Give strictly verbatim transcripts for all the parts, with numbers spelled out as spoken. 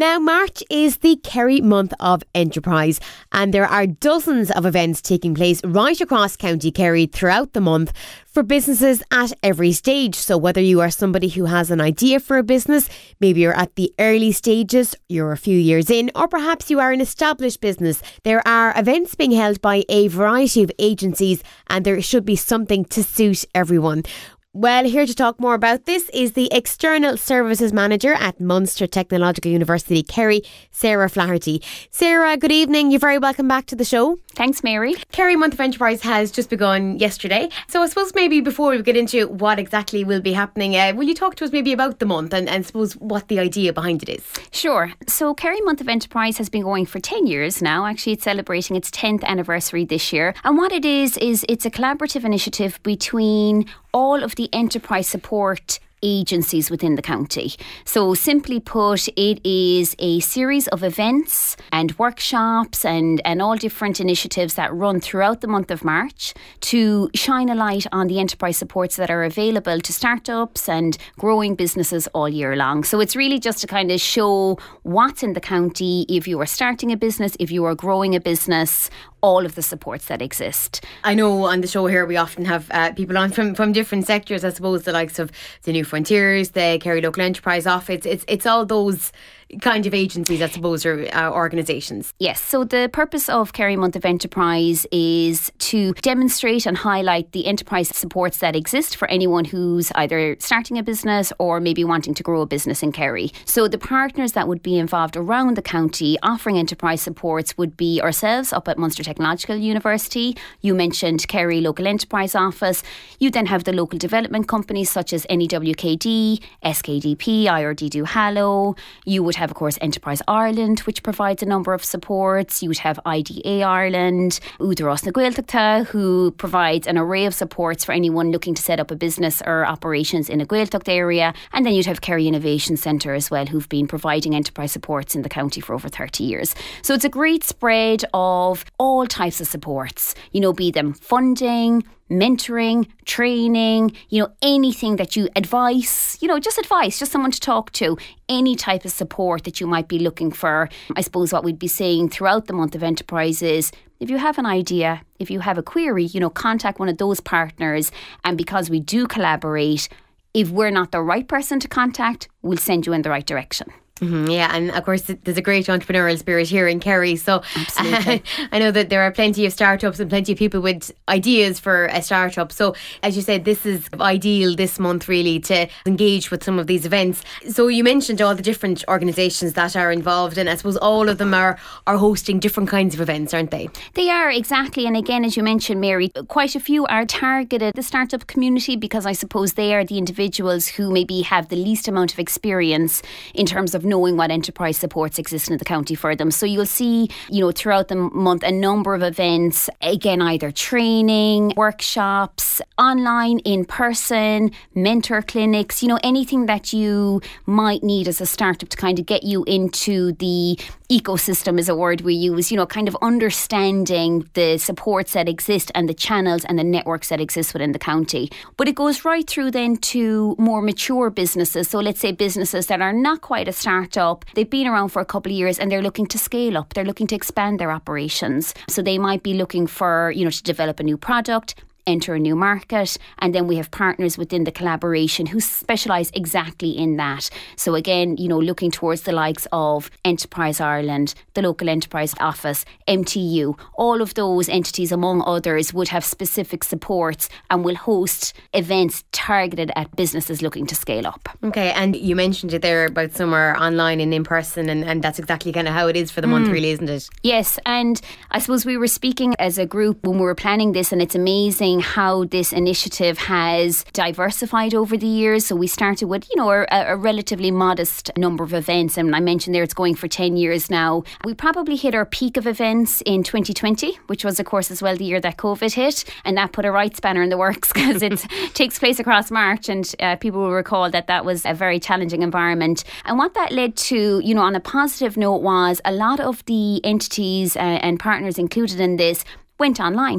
Now, March is the Kerry Month of Enterprise, and there are dozens of events taking place right across County Kerry throughout the month for businesses at every stage. So whether you are somebody who has an idea for a business, maybe you're at the early stages, you're a few years in, or perhaps you are an established business, there are events being held by a variety of agencies, and there should be something to suit everyone. Well, here to talk more about this is the External Services Manager at Munster Technological University, Kerry, Sarah Flaherty. Sarah, good evening. You're very welcome back to the show. Thanks, Mary. Kerry Month of Enterprise has just begun yesterday. So I suppose maybe before we get into what exactly will be happening, uh, will you talk to us maybe about the month and, and suppose what the idea behind it is? Sure. So Kerry Month of Enterprise has been going for ten years now. Actually, it's celebrating its tenth anniversary this year. And what it is, is it's a collaborative initiative between all of the enterprise support agencies within the county. So simply put, it is a series of events and workshops and, and all different initiatives that run throughout the month of March to shine a light on the enterprise supports that are available to startups and growing businesses all year long. So it's really just to kind of show what's in the county if you are starting a business, if you are growing a business, all of the supports that exist. I know on the show here we often have uh, people on from, from different sectors. I suppose the likes of the New Frontiers, the Kerry Local Enterprise Office. It's it's all those kind of agencies, I suppose, or uh, organisations. Yes, so the purpose of Kerry Month of Enterprise is to demonstrate and highlight the enterprise supports that exist for anyone who's either starting a business or maybe wanting to grow a business in Kerry. So the partners that would be involved around the county offering enterprise supports would be ourselves up at Munster Technological University. You mentioned Kerry Local Enterprise Office. You then have the local development companies such as N E W K D, S K D P, I R D Duhallow. You would have have, of course, Enterprise Ireland, which provides a number of supports. You would have I D A Ireland, Údarás na Gaeltachta, who provides an array of supports for anyone looking to set up a business or operations in a Gaeltacht area. And then you'd have Kerry Innovation Centre as well, who've been providing enterprise supports in the county for over thirty years. So it's a great spread of all types of supports, you know, be them funding, mentoring, training, you know, anything that you advice, you know, just advice, just someone to talk to, any type of support that you might be looking for. I suppose what we'd be saying throughout the month of enterprise is, if you have an idea, if you have a query, you know, contact one of those partners. And because we do collaborate, if we're not the right person to contact, we'll send you in the right direction. Mm-hmm, yeah, and of course there's a great entrepreneurial spirit here in Kerry, so uh, I know that there are plenty of startups and plenty of people with ideas for a startup. So as you said, this is ideal this month really to engage with some of these events. So you mentioned all the different organisations that are involved, and I suppose all of them are, are hosting different kinds of events, aren't they? They are, exactly. And again, as you mentioned, Mary, quite a few are targeted the startup community, because I suppose they are the individuals who maybe have the least amount of experience in terms of knowing what enterprise supports exist in the county for them. So you'll see, you know, throughout the month a number of events, again, either training, workshops, online, in person, mentor clinics, you know, anything that you might need as a startup to kind of get you into the ecosystem is a word we use, you know, kind of understanding the supports that exist and the channels and the networks that exist within the county. But it goes right through then to more mature businesses. So let's say businesses that are not quite a startup, they've been around for a couple of years and they're looking to scale up, they're looking to expand their operations. So they might be looking for, you know, to develop a new product, enter a new market, and then we have partners within the collaboration who specialise exactly in that. So again, you know, looking towards the likes of Enterprise Ireland, the Local Enterprise Office, M T U, all of those entities among others would have specific supports and will host events targeted at businesses looking to scale up. Okay, and you mentioned it there about some are online and in person, and, and that's exactly kind of how it is for the month, mm. really, isn't it? Yes, and I suppose we were speaking as a group when we were planning this, and it's amazing how this initiative has diversified over the years. So we started with, you know, a, a relatively modest number of events, and I mentioned there it's going for ten years now. We probably hit our peak of events in twenty twenty, which was of course as well the year that COVID hit, and that put a right spanner in the works because it takes place across March, and uh, people will recall that that was a very challenging environment. And what that led to, you know, on a positive note, was a lot of the entities uh, and partners included in this went online.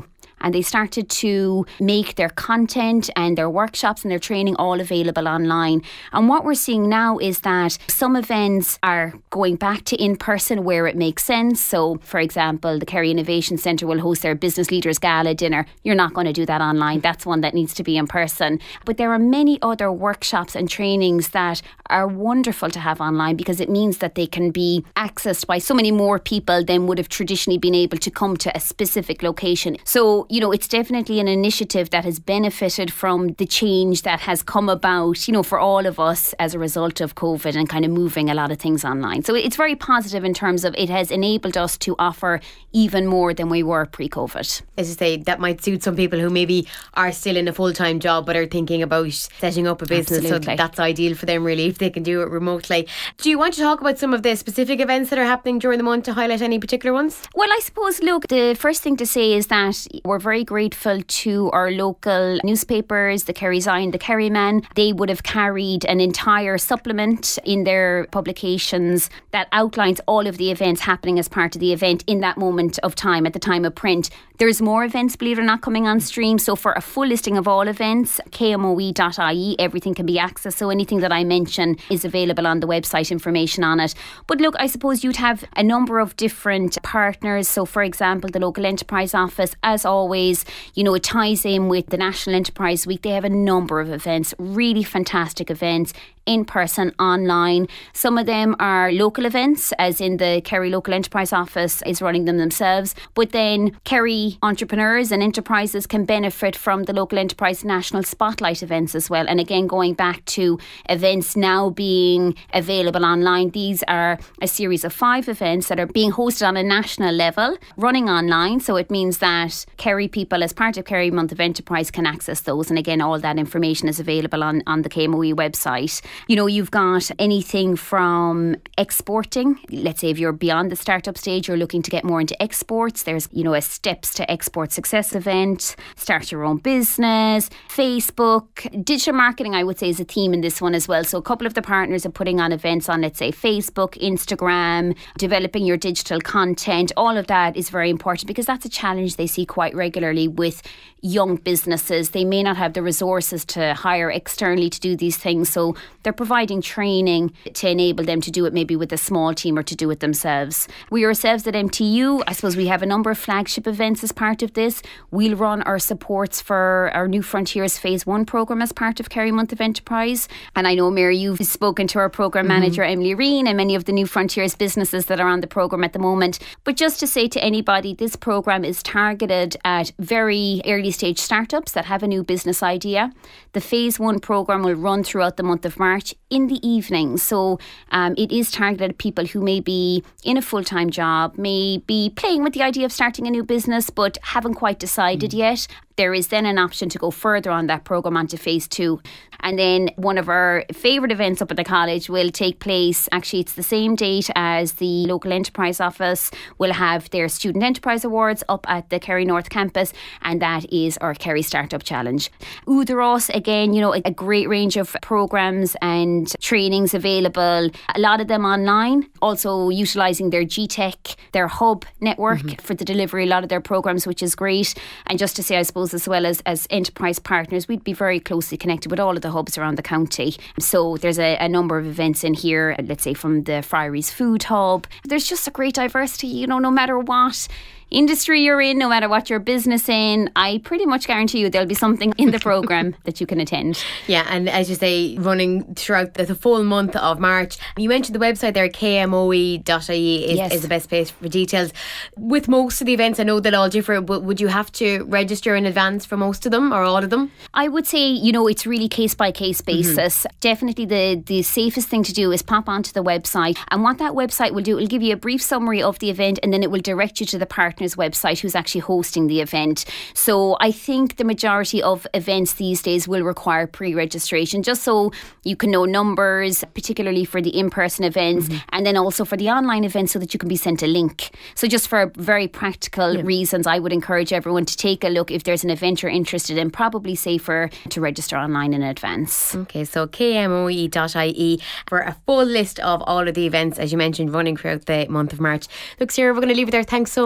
and they started to make their content and their workshops and their training all available online. And what we're seeing now is that some events are going back to in-person where it makes sense. So, for example, the Kerry Innovation Centre will host their Business Leaders Gala dinner. You're not going to do that online. That's one that needs to be in person. But there are many other workshops and trainings that are wonderful to have online because it means that they can be accessed by so many more people than would have traditionally been able to come to a specific location. So, you know, it's definitely an initiative that has benefited from the change that has come about, you know, for all of us as a result of COVID and kind of moving a lot of things online. So it's very positive in terms of it has enabled us to offer even more than we were pre-COVID. As you say, that might suit some people who maybe are still in a full-time job but are thinking about setting up a business. Absolutely. So that's ideal for them really if they can do it remotely. Do you want to talk about some of the specific events that are happening during the month, to highlight any particular ones? Well, I suppose, look, the first thing to say is that we're very grateful to our local newspapers, the Kerry Zion, the Kerry Man. They would have carried an entire supplement in their publications that outlines all of the events happening as part of the event in that moment of time, at the time of print. There's more events, believe it or not, coming on stream. So for a full listing of all events, k m o e dot i e, everything can be accessed. So anything that I mention is available on the website, information on it. But look, I suppose you'd have a number of different partners. So for example, the local enterprise office, as always, you know, it ties in with the National Enterprise Week. They have a number of events, really fantastic events, in person, online. Some of them are local events, as in the Kerry Local Enterprise Office is running them themselves. But then Kerry entrepreneurs and enterprises can benefit from the Local Enterprise National Spotlight events as well. And again, going back to events now being available online, these are a series of five events that are being hosted on a national level, running online. So it means that Kerry people, as part of Kerry Month of Enterprise, can access those. And again, all that information is available on, on the K M O E website. You know, you've got anything from exporting. Let's say if you're beyond the startup stage, you're looking to get more into exports. There's, you know, a Steps to Export Success event, Start Your Own Business, Facebook. Digital marketing, I would say, is a theme in this one as well. So a couple of the partners are putting on events on, let's say, Facebook, Instagram, developing your digital content. All of that is very important because that's a challenge they see quite regularly with young businesses. They may not have the resources to hire externally to do these things. So they're providing training to enable them to do it maybe with a small team or to do it themselves. We ourselves at M T U, I suppose we have a number of flagship events as part of this. We'll run our supports for our New Frontiers Phase one programme as part of Kerry Month of Enterprise. And I know, Mary, you've spoken to our programme mm-hmm. manager, Emily Reen, and many of the New Frontiers businesses that are on the programme at the moment. But just to say to anybody, this programme is targeted at very early stage startups that have a new business idea. The Phase one programme will run throughout the month of March in the evening. So um, it is targeted at people who may be in a full-time job, may be playing with the idea of starting a new business but haven't quite decided mm. yet. There is then an option to go further on that programme onto phase two. And then one of our favourite events up at the college will take place, actually it's the same date as the local enterprise office will have their Student Enterprise Awards up at the Kerry North campus, and that is our Kerry Startup Challenge. Udaros, again, you know, a great range of programmes and trainings available, a lot of them online, also utilising their G Tech, their hub network mm-hmm. for the delivery, a lot of their programmes, which is great. And just to say, I suppose, as well as, as enterprise partners, we'd be very closely connected with all of the hubs around the county. So there's a, a number of events in here, let's say from the Friaries Food Hub. There's just a great diversity, you know, no matter what industry you're in, no matter what your business in, I pretty much guarantee you there'll be something in the programme that you can attend. Yeah, and as you say, running throughout the, the full month of March. You mentioned the website there, k m o e dot i e is, yes. is the best place for details. With most of the events, I know they'll all differ, but would you have to register in advance for most of them or all of them? I would say, you know, it's really case by case basis. Mm-hmm. Definitely the, the safest thing to do is pop onto the website, and what that website will do, it will give you a brief summary of the event, and then it will direct you to the partner website who's actually hosting the event. So I think the majority of events these days will require pre-registration, just so you can know numbers, particularly for the in-person events, mm-hmm. and then also for the online events so that you can be sent a link. So just for very practical yeah. reasons, I would encourage everyone to take a look if there's an event you're interested in. Probably safer to register online in advance. Okay, so k m o e dot i e for a full list of all of the events, as you mentioned, running throughout the month of March. Look, Sarah, we're going to leave it there. Thanks so much for joining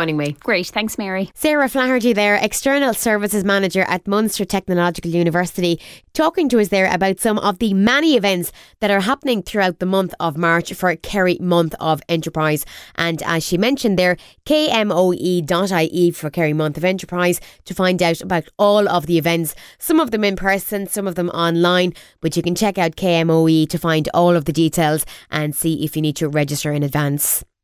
joining me. Great, thanks Mary. Sarah Flaherty there, External Services Manager at Munster Technological University, talking to us there about some of the many events that are happening throughout the month of March for Kerry Month of Enterprise. And as she mentioned there, k m o e dot i e for Kerry Month of Enterprise to find out about all of the events, some of them in person, some of them online, but you can check out K M O E to find all of the details and see if you need to register in advance.